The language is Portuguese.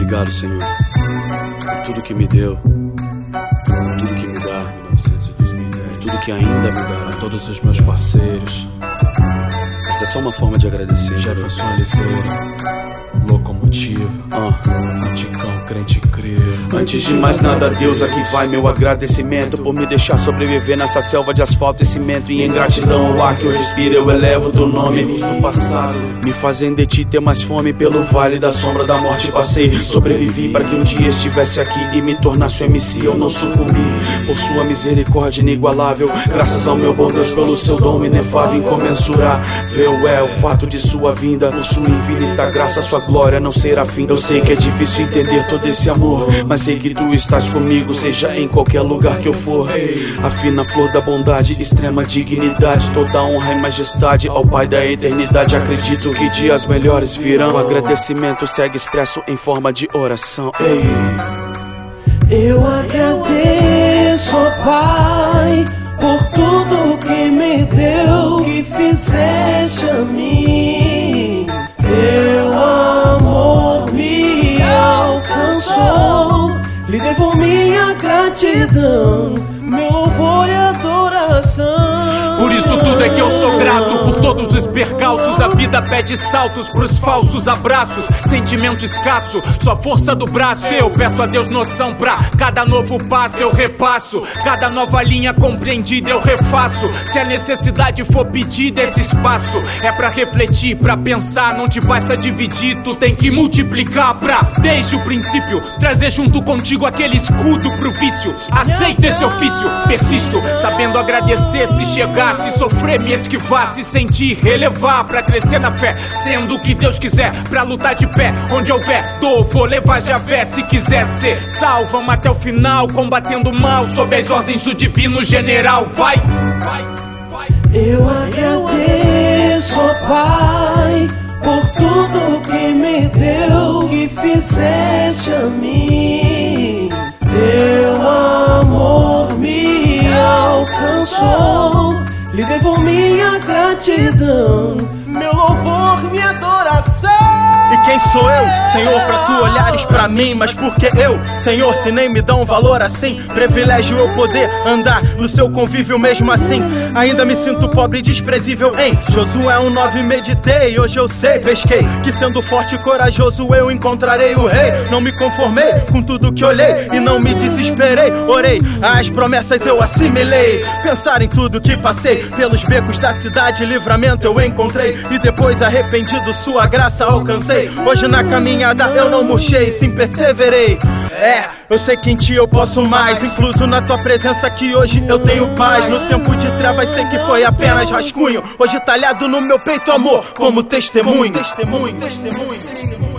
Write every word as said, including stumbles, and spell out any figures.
Obrigado, Senhor, por tudo que me deu, por tudo que me dá, por tudo que ainda me dará, a todos os meus parceiros. Essa é só uma forma de agradecer. Jefferson Oliveira, Locomotiva, uh. Anticão, crente crer. Antes de mais nada, Deus, aqui vai meu agradecimento por me deixar sobreviver nessa selva de asfalto e cimento. E em gratidão ao ar que eu respiro, eu elevo teu nome. Luz do passado, me fazem de ti ter mais fome. Pelo vale da sombra da morte passei, sobrevivi para que um dia estivesse aqui e me tornasse um M C. Eu não sucumbi por sua misericórdia inigualável. Graças ao meu bom Deus pelo seu dom inefável, incomensurável é o fato de sua vinda. Por sua infinita graça, sua glória não será fim. Eu sei que é difícil entender todo esse amor, mas sei que tu estás comigo, seja em qualquer lugar que eu for. A fina flor da bondade, extrema dignidade, toda honra e majestade ao Pai da eternidade. Acredito que dias melhores virão. O agradecimento segue expresso em forma de oração. Ei. Eu agradeço, ó Pai, por tudo que me deu, que fizeste a mim. Teu amor me alcançou, lhe devo minha gratidão, meu louvor e adoração. Por isso tudo é que eu sou grato, por todos os percalços. A vida pede saltos pros falsos abraços. Sentimento escasso, só força do braço. Eu peço a Deus noção pra cada novo passo. Eu repasso, cada nova linha compreendida eu refaço. Se a necessidade for pedida, esse espaço é pra refletir, pra pensar. Não te basta dividir, tu tem que multiplicar pra, desde o princípio, trazer junto contigo aquele escudo pro vício. Aceito esse ofício, persisto, sabendo agradecer. Se chegar, se sofrer, me esquivar, se sentir, relevar, pra crescer na fé, sendo o que Deus quiser, pra lutar de pé, onde houver dor, vou levar Javé. Se quiser ser salvo, vamos até o final, combatendo o mal, sob as ordens do divino general. Vai, vai, vai. Eu agradeço, ó Pai, por tudo que me deu, que fizeste a mim. Teu amor me alcançou, lhe devo minha gratidão, meu louvor, minha adoração. E quem sou eu, Senhor, pra tu olhares pra mim? Mas por que eu, Senhor, se nem me dão um valor assim? Privilégio eu poder andar no seu convívio mesmo assim. Ainda me sinto pobre e desprezível em Josué um nove meditei, hoje eu sei, pesquei que sendo forte e corajoso eu encontrarei o rei. Não me conformei com tudo que olhei e não me desesperei. Orei, as promessas eu assimilei. Pensar em tudo que passei, pelos becos da cidade, livramento eu encontrei. E depois arrependido sua graça alcancei. Hoje na caminhada eu não murchei, sim perseverei. É, eu sei que em ti eu posso mais, incluso na tua presença que hoje eu tenho paz. No tempo de trevas sei que foi apenas rascunho, hoje talhado no meu peito amor como testemunho. Testemunho, testemunho, testemunho.